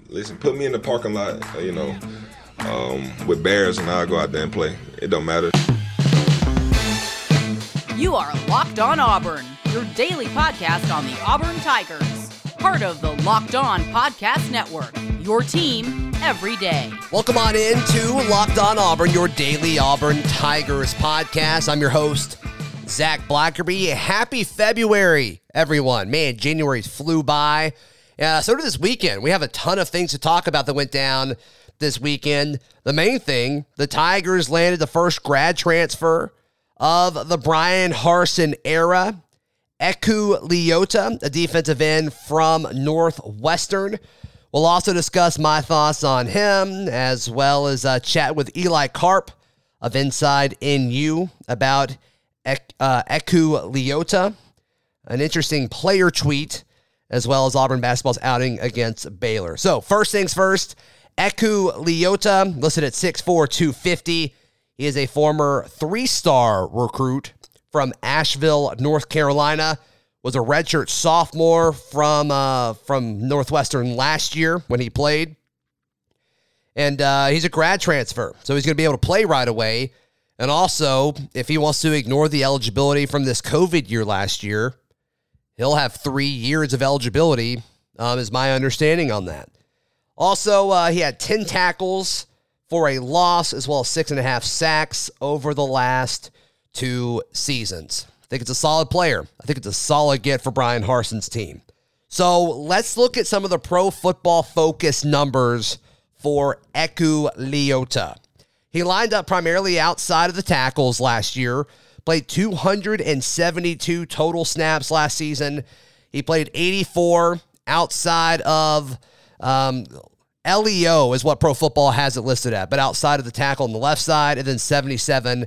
listen, put me in the parking lot, with Bears, and I'll go out there and play. It don't matter. You are Locked On Auburn, your daily podcast on the Auburn Tigers. Part of the Locked On Podcast Network, your team every day. Welcome on into Locked On Auburn, your daily Auburn Tigers podcast. I'm your host, Zach Blackerby. Happy February, everyone. Man, January flew by. So did this weekend. We have a ton of things to talk about that went down this weekend. The main thing, the Tigers landed the first grad transfer of the Bryan Harsin era. Eku Leota, a defensive end from Northwestern. We'll also discuss my thoughts on him, as well as chat with Eli Karp of Inside NU about Eku Leota. An interesting player tweet, as well as Auburn basketball's outing against Baylor. So first things first, Eku Leota, listed at 6'4", 250. He is a former three-star recruit from Asheville, North Carolina. Was a redshirt sophomore from Northwestern last year when he played. And he's a grad transfer, so he's going to be able to play right away. And also, if he wants to ignore the eligibility from this COVID year last year, he'll have 3 years of eligibility, is my understanding on that. Also, he had 10 tackles for a loss, as well as 6.5 sacks over the last 2 seasons. I think it's a solid player. I think it's a solid get for Bryan Harsin's team. So let's look at some of the Pro Football Focus numbers for Eku Leota. He lined up primarily outside of the tackles last year, played 272 total snaps last season. He played 84 outside of LEO is what Pro Football has it listed at, but outside of the tackle on the left side, and then 77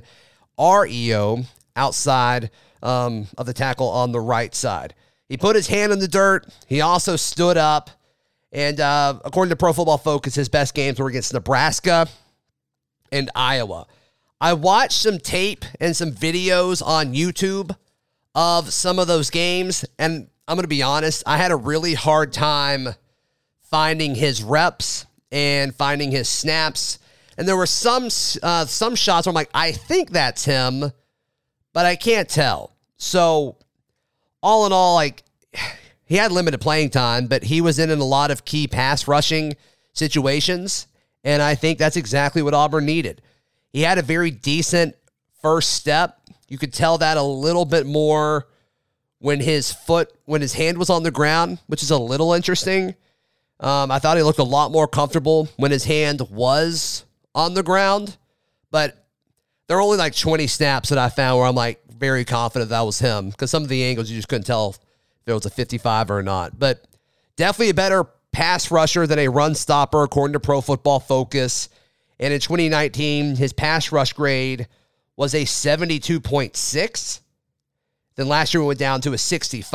REO outside of the tackle on the right side. He put his hand in the dirt. He also stood up, and according to Pro Football Focus, his best games were against Nebraska and Iowa. I watched some tape and some videos on YouTube of some of those games, and I'm going to be honest, I had a really hard time finding his reps and finding his snaps. And there were some shots where I'm like, I think that's him, but I can't tell. So all in all, like, he had limited playing time, but he was in a lot of key pass rushing situations, and I think that's exactly what Auburn needed. He had a very decent first step. You could tell that a little bit more when his hand was on the ground, which is a little interesting. I thought he looked a lot more comfortable when his hand was on the ground, but there are only like 20 snaps that I found where I'm like very confident that was him, because some of the angles you just couldn't tell if it was a 55 or not. But definitely a better pass rusher than a run stopper, according to Pro Football Focus. And in 2019, his pass rush grade was a 72.6. Then last year we went down to a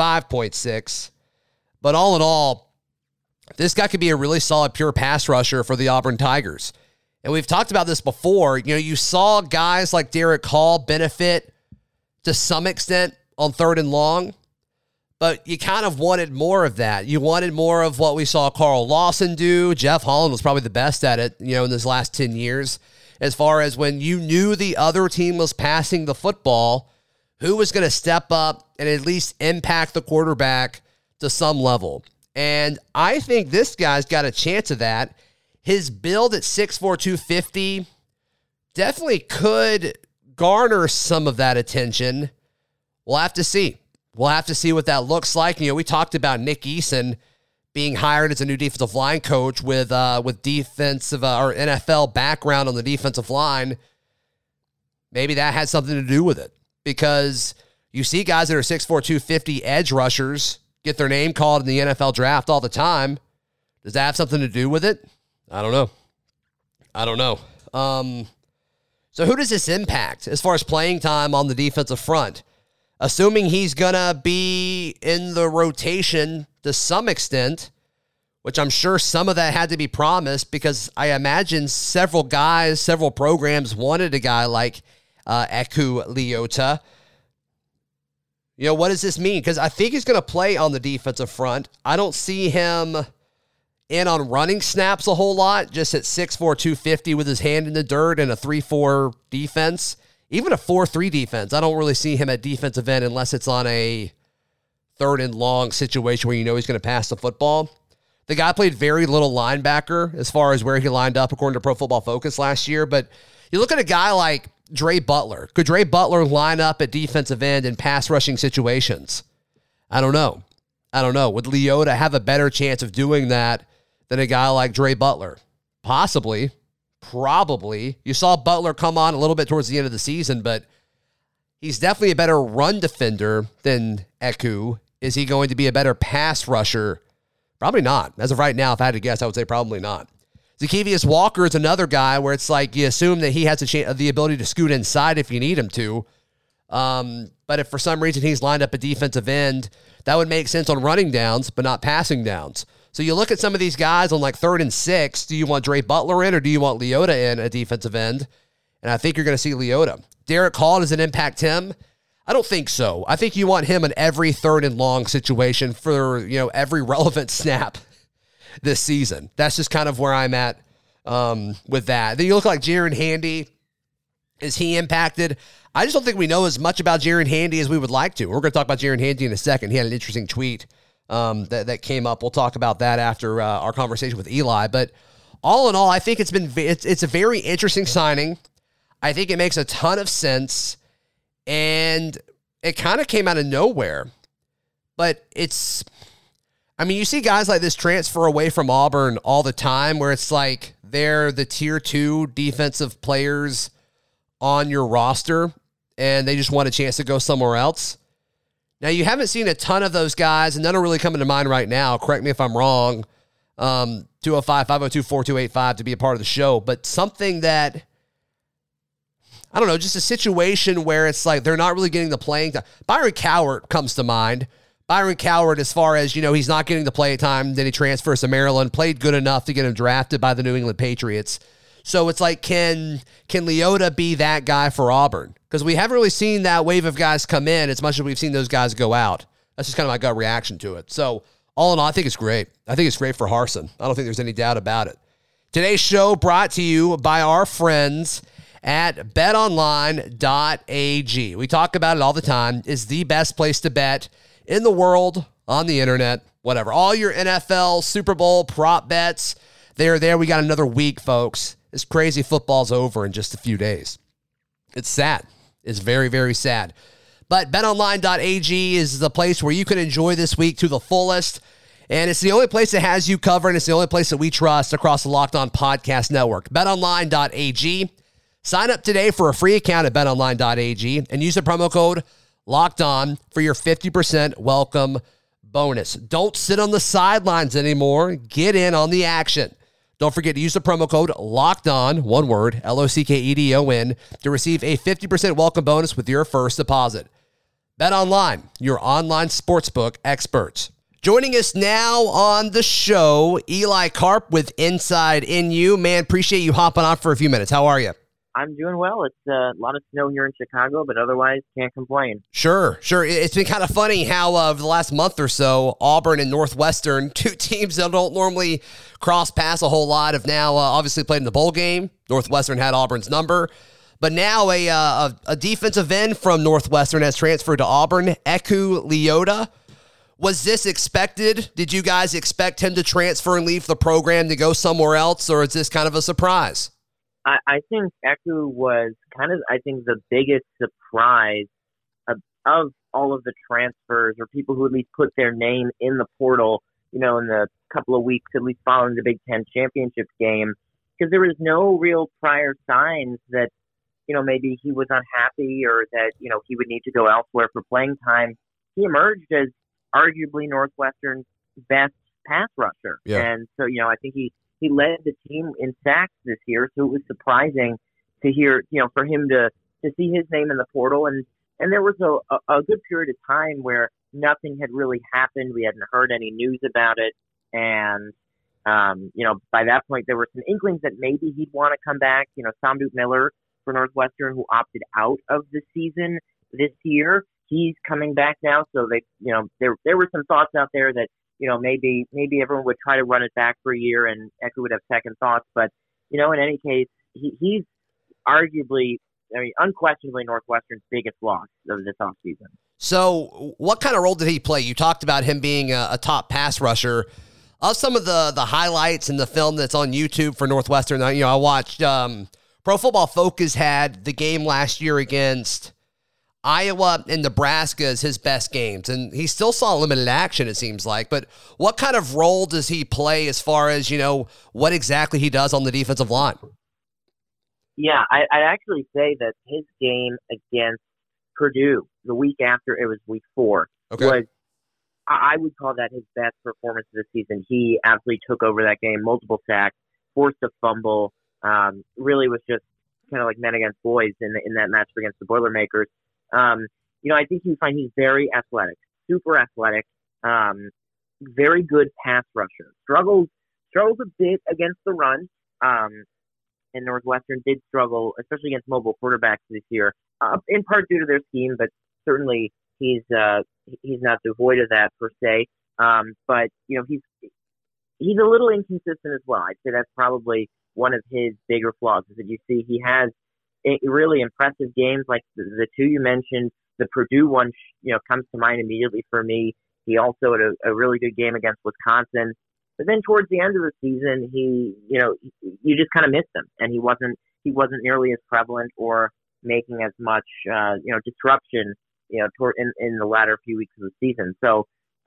65.6. But all in all, this guy could be a really solid pure pass rusher for the Auburn Tigers. And we've talked about this before. You know, you saw guys like Derek Hall benefit to some extent on 3rd and long, but you kind of wanted more of that. You wanted more of what we saw Carl Lawson do. Jeff Holland was probably the best at it, you know, in this last 10 years, as far as when you knew the other team was passing the football, who was going to step up and at least impact the quarterback to some level. And I think this guy's got a chance of that. His build at 6'4", 250 definitely could garner some of that attention. We'll have to see. We'll have to see what that looks like. You know, we talked about Nick Eason being hired as a new defensive line coach with defensive or NFL background on the defensive line. Maybe that had something to do with it, because you see guys that are 6'4", 250 edge rushers get their name called in the NFL draft all the time. Does that have something to do with it? I don't know. So who does this impact as far as playing time on the defensive front? Assuming he's going to be in the rotation to some extent, which I'm sure some of that had to be promised, because I imagine several programs wanted a guy like Eku Leota. You know, what does this mean? Because I think he's going to play on the defensive front. I don't see him in on running snaps a whole lot, just at 6'4", 250 with his hand in the dirt and a 3-4 defense. Even a 4-3 defense. I don't really see him at defensive end unless it's on a 3rd and long situation where you know he's going to pass the football. The guy played very little linebacker as far as where he lined up according to Pro Football Focus last year. But you look at a guy like Dre Butler. Could Dre Butler line up at defensive end in pass rushing situations? I don't know. Would Leota have a better chance of doing that than a guy like Dre Butler? Possibly. Probably. You saw Butler come on a little bit towards the end of the season, but he's definitely a better run defender than Eku. Is he going to be a better pass rusher? Probably not. As of right now, if I had to guess, I would say probably not. Zacchaeus Walker is another guy where it's like you assume that he has the ability to scoot inside if you need him to. But if for some reason he's lined up a defensive end, that would make sense on running downs, but not passing downs. So you look at some of these guys on like 3rd and 6. Do you want Dre Butler in or do you want Leota in at defensive end? And I think you're going to see Leota. Derek Hall, does it impact him? I don't think so. I think you want him in every 3rd and long situation for, every relevant snap this season. That's just kind of where I'm at with that. Then you look like Jaren Handy. Is he impacted? I just don't think we know as much about Jaren Handy as we would like to. We're going to talk about Jaren Handy in a second. He had an interesting tweet that came up. We'll talk about that after our conversation with Eli. But all in all, I think it's a very interesting signing. I think it makes a ton of sense, and it kind of came out of nowhere. But you see guys like this transfer away from Auburn all the time where it's like they're the tier 2 defensive players on your roster, and they just want a chance to go somewhere else. Now, you haven't seen a ton of those guys, and none are really coming to mind right now. Correct me if I'm wrong. 205-502-4285 to be a part of the show. But something that, I don't know, just a situation where it's like they're not really getting the playing time. Byron Cowart comes to mind. Byron Cowart, as far as, he's not getting the play time, then he transfers to Maryland, played good enough to get him drafted by the New England Patriots. So it's like, can Leota be that guy for Auburn? Because we haven't really seen that wave of guys come in as much as we've seen those guys go out. That's just kind of my gut reaction to it. So all in all, I think it's great. I think it's great for Harsin. I don't think there's any doubt about it. Today's show brought to you by our friends at betonline.ag. We talk about it all the time. It's the best place to bet in the world, on the internet, whatever. All your NFL, Super Bowl, prop bets, they're there. We got another week, folks. This crazy football's over in just a few days. It's sad. It's very, very sad. But betonline.ag is the place where you can enjoy this week to the fullest. And it's the only place that has you covered. And it's the only place that we trust across the Locked On Podcast Network. Betonline.ag. Sign up today for a free account at betonline.ag and use the promo code LOCKEDON for your 50% welcome bonus. Don't sit on the sidelines anymore. Get in on the action. Don't forget to use the promo code LOCKEDON, one word, LOCKEDON, to receive a 50% welcome bonus with your first deposit. BetOnline, your online sportsbook experts. Joining us now on the show, Eli Karp with Inside NU. Man, appreciate you hopping on for a few minutes. How are you? I'm doing well. It's a lot of snow here in Chicago, but otherwise can't complain. Sure. It's been kind of funny how over the last month or so, Auburn and Northwestern, two teams that don't normally cross paths a whole lot, have now obviously played in the bowl game. Northwestern had Auburn's number. But now a defensive end from Northwestern has transferred to Auburn, Eku Leota. Was this expected? Did you guys expect him to transfer and leave the program to go somewhere else, or is this kind of a surprise? I think Eku was kind of, the biggest surprise of all of the transfers, or people who at least put their name in the portal, in the couple of weeks, at least following the Big Ten championship game, because there was no real prior signs that, maybe he was unhappy or that, he would need to go elsewhere for playing time. He emerged as arguably Northwestern's best pass rusher. Yeah. And so, I think he led the team in sacks this year, so it was surprising to hear, for him to see his name in the portal. And there was a good period of time where nothing had really happened. We hadn't heard any news about it. And, by that point, there were some inklings that maybe he'd want to come back. Samdut Miller for Northwestern, who opted out of the season this year, he's coming back now. So there were some thoughts out there that maybe everyone would try to run it back for a year and Eku would have second thoughts. But, in any case, he's arguably, unquestionably Northwestern's biggest loss of this offseason. So what kind of role did he play? You talked about him being a top pass rusher. Of some of the highlights in the film that's on YouTube for Northwestern, I watched Pro Football Focus had the game last year against Iowa and Nebraska as his best games, and he still saw limited action, it seems like. But what kind of role does he play as far as, what exactly he does on the defensive line? Yeah, I'd actually say that his game against Purdue the week after, it was week 4, was, I would call that his best performance of the season. He absolutely took over that game, multiple sacks, forced a fumble, really was just kind of like men against boys in that match against the Boilermakers. I think you find he's very athletic, super athletic, very good pass rusher. Struggles a bit against the run, and Northwestern did struggle, especially against mobile quarterbacks this year, in part due to their scheme, but certainly he's not devoid of that per se. But he's a little inconsistent as well. I'd say that's probably one of his bigger flaws, is that you see he has really impressive games like the two you mentioned. The Purdue one, comes to mind immediately for me. He also had a really good game against Wisconsin. But then towards the end of the season, you just kind of missed him, and he wasn't nearly as prevalent or making as much, disruption, in the latter few weeks of the season. So,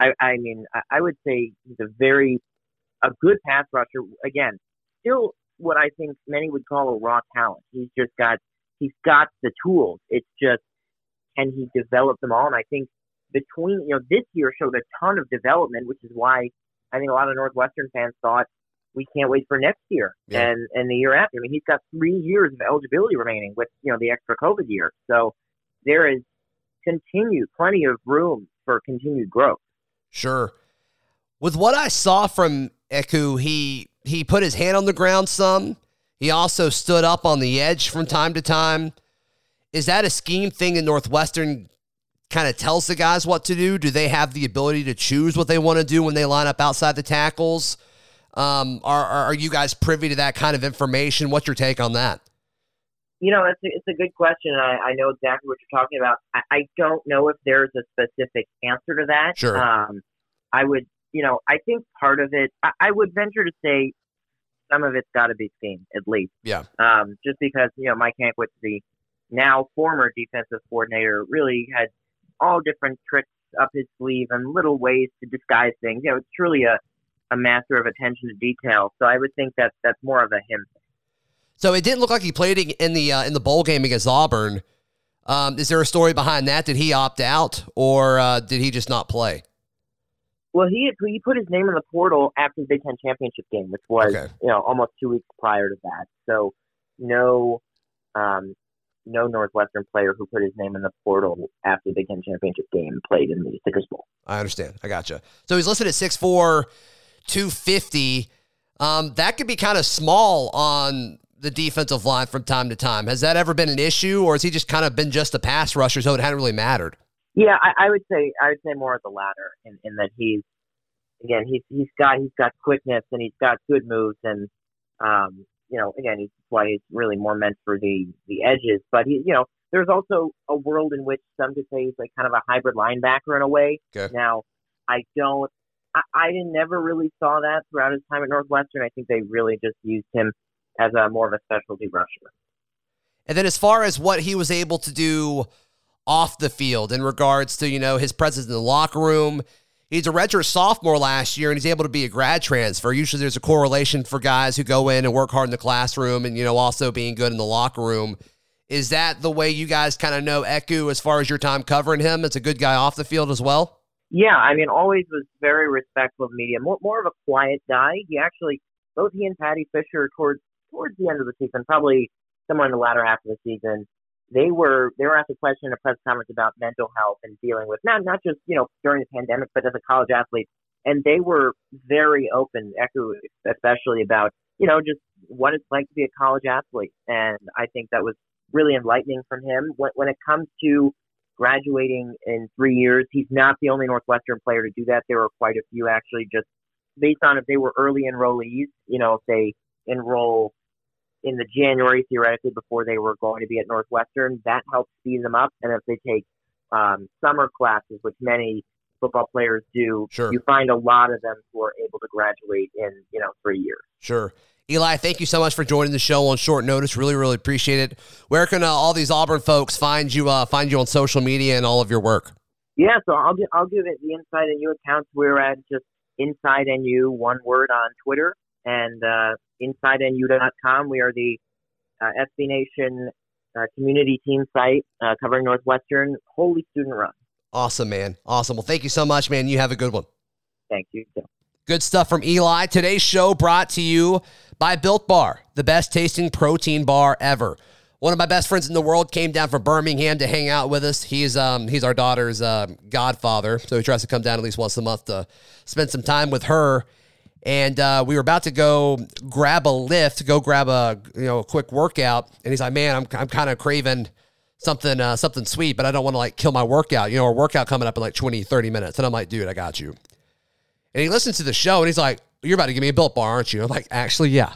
I would say he's a good pass rusher. Again, still what I think many would call a raw talent. He's got the tools. It's just, can he develop them all? And I think between, this year showed a ton of development, which is why I think a lot of Northwestern fans thought, we can't wait for next year and the year after. He's got 3 years of eligibility remaining with, the extra COVID year. So there is plenty of room for continued growth. Sure. With what I saw from Eku, he put his hand on the ground some. He also stood up on the edge from time to time. Is that a scheme thing in Northwestern kind of tells the guys what to do? Do they have the ability to choose what they want to do when they line up outside the tackles? Are you guys privy to that kind of information? What's your take on that? It's a good question. I know exactly what you're talking about. I don't know if there's a specific answer to that. Sure. I would, I think part of it, I would venture to say some of it's got to be scheme, at least. Yeah. Just because, Mike Hankwitz, the now former defensive coordinator, really had all different tricks up his sleeve and little ways to disguise things. It's truly a master of attention to detail. So I would think that's more of a him thing. So it didn't look like he played in the bowl game against Auburn. Is there a story behind that? Did he opt out, or did he just not play? Well, he put his name in the portal after the Big Ten championship game, which was almost 2 weeks prior to that. So no Northwestern player who put his name in the portal after the Big Ten championship game played in the Citrus Bowl. I understand. I gotcha. So he's listed at 6'4", 250. That could be kind of small on the defensive line from time to time. Has that ever been an issue, or has he just kind of been just a pass rusher, so it hadn't really mattered? Yeah, I would say more of the latter, in that he's got quickness and he's got good moves, and he's why he's really more meant for the edges. But there's also a world in which some could say he's like kind of a hybrid linebacker in a way. Okay. Now, I never really saw that throughout his time at Northwestern. I think they really just used him as more of a specialty rusher. And then as far as what he was able to do off the field in regards to, his presence in the locker room, he's a redshirt sophomore last year, and he's able to be a grad transfer. Usually there's a correlation for guys who go in and work hard in the classroom and, also being good in the locker room. Is that the way you guys kind of know Eku as far as your time covering him? It's a good guy off the field as well? Yeah, always was very respectful of media. More of a quiet guy. Both he and Patty Fisher towards the end of the season, probably somewhere in the latter half of the season, they were asked a question in a press conference about mental health and dealing with not just during the pandemic, but as a college athlete, and they were very open, Eku especially, about just what it's like to be a college athlete, and I think that was really enlightening from him. When it comes to graduating in 3 years. He's not the only Northwestern player to do that. There were quite a few actually, just based on if they were early enrollees, if they enroll in the January theoretically before they were going to be at Northwestern, that helps speed them up. And if they take summer classes, which many football players do, sure, you find a lot of them who are able to graduate in 3 years. Sure. Eli, thank you so much for joining the show on short notice. Really, really appreciate it. Where can all these Auburn folks find you on social media and all of your work? Yeah, so I'll give it the Inside NU accounts. We're at just Inside NU, one word, on Twitter, and InsideNU.com. We are the SB Nation community team site covering Northwestern, wholly student run. Awesome, man. Awesome. Well, thank you so much, man. You have a good one. Thank you. Good stuff from Eli. Today's show brought to you by Built Bar, the best tasting protein bar ever. One of my best friends in the world came down from Birmingham to hang out with us. He's our daughter's godfather, so he tries to come down at least once a month to spend some time with her. And we were about to go grab a lift, grab a quick workout, and he's like, "Man, I'm kind of craving something sweet, but I don't want to kill my workout. Our workout coming up in 20, 30 minutes." And I'm like, "Dude, I got you." And he listens to the show, and he's like, "You're about to give me a Built Bar, aren't you?" I'm like, "Actually, yeah,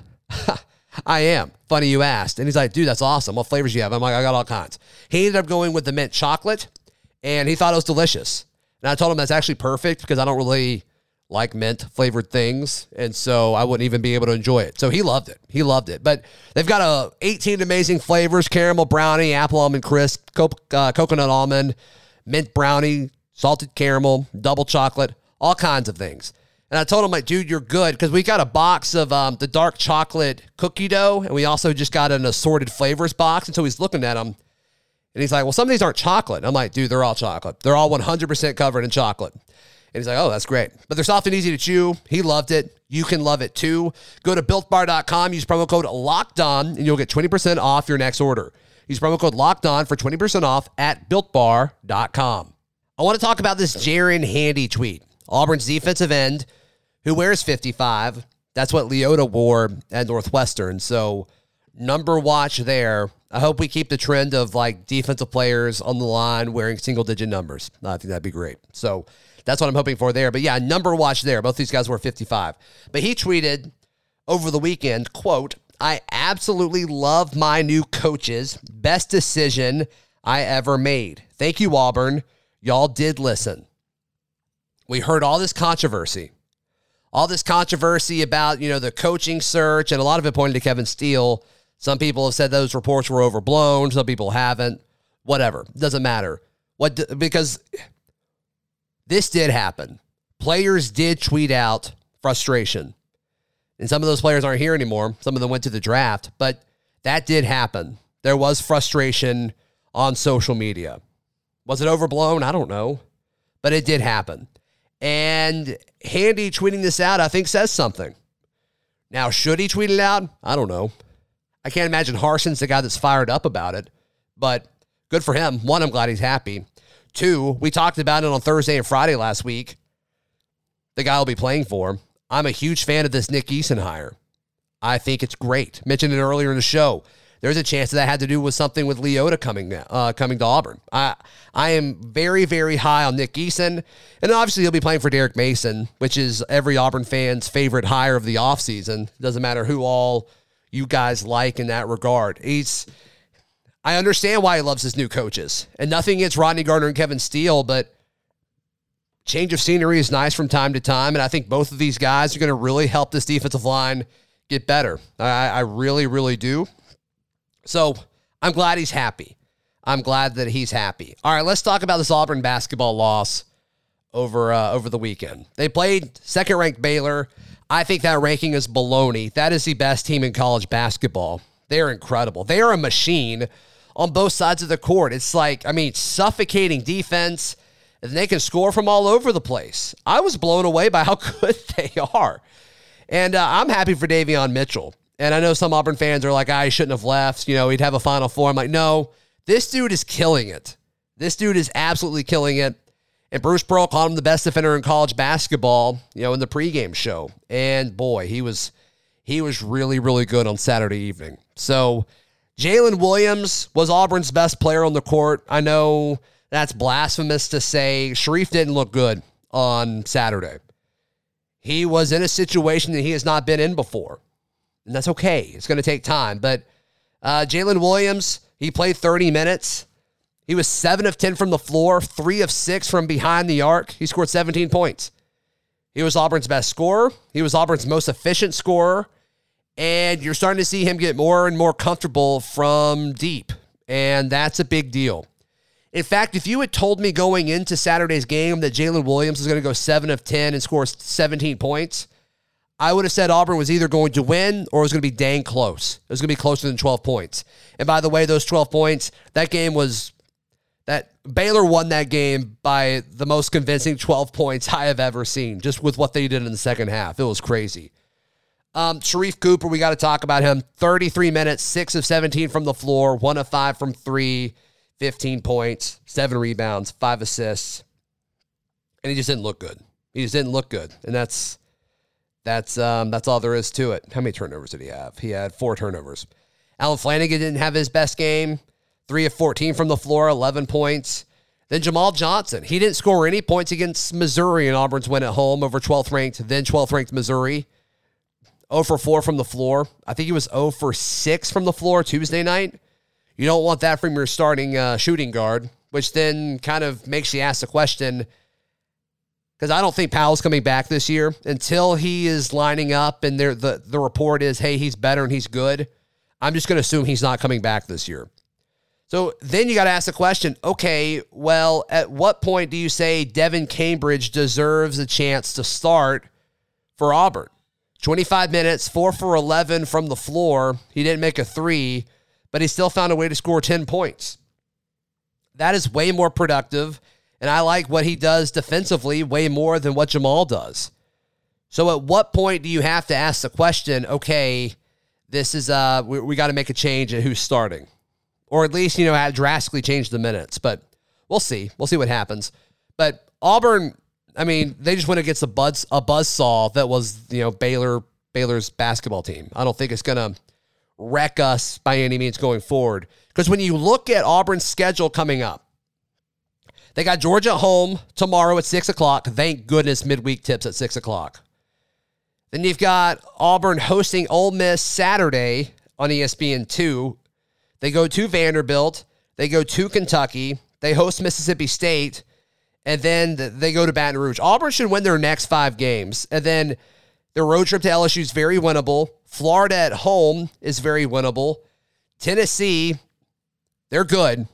I am. Funny you asked." And he's like, "Dude, that's awesome. What flavors do you have?" I'm like, "I got all kinds." He ended up going with the mint chocolate, and he thought it was delicious. And I told him that's actually perfect because I don't really like mint-flavored things, and so I wouldn't even be able to enjoy it. So he loved it. But they've got 18 amazing flavors: caramel brownie, apple almond crisp, coconut almond, mint brownie, salted caramel, double chocolate, all kinds of things. And I told him, "Dude, you're good," because we got a box of the dark chocolate cookie dough, and we also just got an assorted flavors box. And so he's looking at them, and he's like, "Well, some of these aren't chocolate." And I'm like, "Dude, they're all chocolate. They're all 100% covered in chocolate." And he's like, "Oh, that's great." But they're soft and easy to chew. He loved it. You can love it too. Go to BuiltBar.com. Use promo code LOCKEDON, and you'll get 20% off your next order. Use promo code LOCKEDON for 20% off at BuiltBar.com. I want to talk about this Jaren Handy tweet. Auburn's defensive end, who wears 55. That's what Leota wore at Northwestern. So number watch there. I hope we keep the trend of defensive players on the line wearing single-digit numbers. I think that'd be great. So that's what I'm hoping for there. But yeah, number watch there. Both these guys were 55. But he tweeted over the weekend, quote, "I absolutely love my new coaches. Best decision I ever made. Thank you, Auburn. Y'all did listen." We heard all this controversy about, the coaching search, and a lot of it pointed to Kevin Steele. Some people have said those reports were overblown. Some people haven't. Whatever. Doesn't matter. Because this did happen. Players did tweet out frustration. And some of those players aren't here anymore. Some of them went to the draft. But that did happen. There was frustration on social media. Was it overblown? I don't know. But it did happen. And Handy tweeting this out, I think, says something. Now, should he tweet it out? I don't know. I can't imagine Harson's the guy that's fired up about it. But good for him. One, I'm glad he's happy. Two, we talked about it on Thursday and Friday last week. The guy will be playing for him. I'm a huge fan of this Nick Eason hire. I think it's great. Mentioned it earlier in the show. There's a chance that had to do with something with Leota coming to Auburn. I am very, very high on Nick Eason. And obviously he'll be playing for Derek Mason, which is every Auburn fan's favorite hire of the offseason. Doesn't matter who all you guys like in that regard. I understand why he loves his new coaches. And nothing against Rodney Gardner and Kevin Steele, but change of scenery is nice from time to time. And I think both of these guys are going to really help this defensive line get better. I really, really do. So I'm glad he's happy. I'm glad that he's happy. All right, let's talk about this Auburn basketball loss over the weekend. They played second-ranked Baylor. I think that ranking is baloney. That is the best team in college basketball. They're incredible. They are a machine on both sides of the court. It's suffocating defense, and they can score from all over the place. I was blown away by how good they are. And I'm happy for Davion Mitchell. And I know some Auburn fans are like, he shouldn't have left. He'd have a Final Four. I'm like, no, this dude is killing it. This dude is absolutely killing it. And Bruce Pearl called him the best defender in college basketball, in the pregame show. And boy, he was really, really good on Saturday evening. So Jalen Williams was Auburn's best player on the court. I know that's blasphemous to say. Sharif didn't look good on Saturday. He was in a situation that he has not been in before. And that's okay. It's going to take time. But Jalen Williams, he played 30 minutes. He was 7 of 10 from the floor, 3 of 6 from behind the arc. He scored 17 points. He was Auburn's best scorer. He was Auburn's most efficient scorer. And you're starting to see him get more and more comfortable from deep. And that's a big deal. In fact, if you had told me going into Saturday's game that Jalen Williams was going to go 7 of 10 and score 17 points, I would have said Auburn was either going to win or it was going to be dang close. It was going to be closer than 12 points. And by the way, those 12 points, that Baylor won that game by the most convincing 12 points I have ever seen, just with what they did in the second half. It was crazy. Sharif Cooper, we got to talk about him. 33 minutes, 6 of 17 from the floor, 1 of 5 from 3, 15 points, 7 rebounds, 5 assists. And he just didn't look good. And that's all there is to it. How many turnovers did he have? He had 4 turnovers. Allen Flanigan didn't have his best game. 3 of 14 from the floor, 11 points. Then Jamal Johnson. He didn't score any points against Missouri in Auburn's win at home over 12th ranked, then 12th ranked Missouri. 0 for 4 from the floor. I think he was 0 for 6 from the floor Tuesday night. You don't want that from your starting shooting guard, which then kind of makes you ask the question, because I don't think Powell's coming back this year until he is lining up and the report is, hey, he's better and he's good. I'm just going to assume he's not coming back this year. So then you got to ask the question, okay, well, at what point do you say Devin Cambridge deserves a chance to start for Auburn? 25 minutes, 4 for 11 from the floor. He didn't make a 3, but he still found a way to score 10 points. That is way more productive, and I like what he does defensively way more than what Jamal does. So at what point do you have to ask the question, okay, this is we got to make a change in who's starting? Or at least, have drastically changed the minutes. But we'll see. We'll see what happens. But Auburn, they just went against a buzzsaw that was, Baylor's basketball team. I don't think it's going to wreck us by any means going forward. Because when you look at Auburn's schedule coming up, they got Georgia at home tomorrow at 6 o'clock. Thank goodness midweek tips at 6 o'clock. Then you've got Auburn hosting Ole Miss Saturday on ESPN2. They go to Vanderbilt. They go to Kentucky. They host Mississippi State. And then they go to Baton Rouge. Auburn should win their next 5 games. And then their road trip to LSU is very winnable. Florida at home is very winnable. Tennessee, they're good.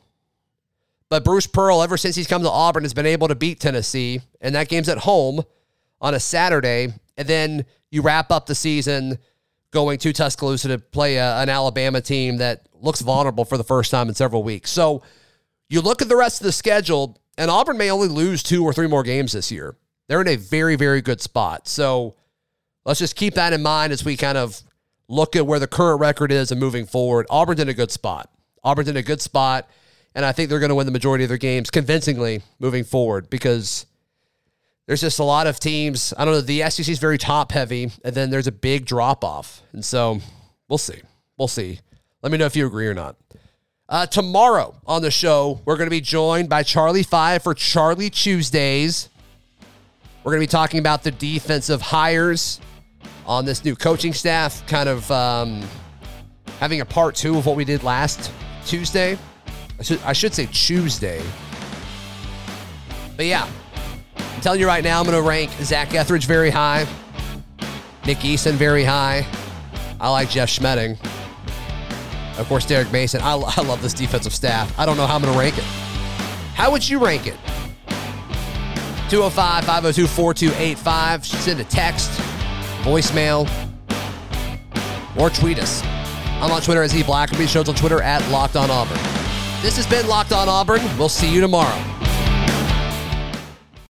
But Bruce Pearl, ever since he's come to Auburn, has been able to beat Tennessee. And that game's at home on a Saturday. And then you wrap up the season going to Tuscaloosa to play an Alabama team that looks vulnerable for the first time in several weeks. So you look at the rest of the schedule, and Auburn may only lose 2 or 3 more games this year. They're in a very, very good spot. So let's just keep that in mind as we kind of look at where the current record is and moving forward. Auburn's in a good spot. And I think they're going to win the majority of their games convincingly moving forward because there's just a lot of teams. I don't know. The SEC is very top heavy, and then there's a big drop off. And so we'll see. Let me know if you agree or not. Tomorrow on the show, we're going to be joined by Charlie Five for Charlie Tuesdays. We're going to be talking about the defensive hires on this new coaching staff, kind of having a part 2 of what we did last Tuesday. I should say Tuesday. But yeah, I'm telling you right now, I'm going to rank Zach Etheridge very high, Nick Eason very high. I like Jeff Schmedding. Of course, Derek Mason. I love this defensive staff. I don't know how I'm going to rank it. How would you rank it? 205-502-4285. Send a text, voicemail, or tweet us. I'm on Twitter as eBlackerby. Show's on Twitter at Locked On Auburn. This has been Locked On Auburn. We'll see you tomorrow.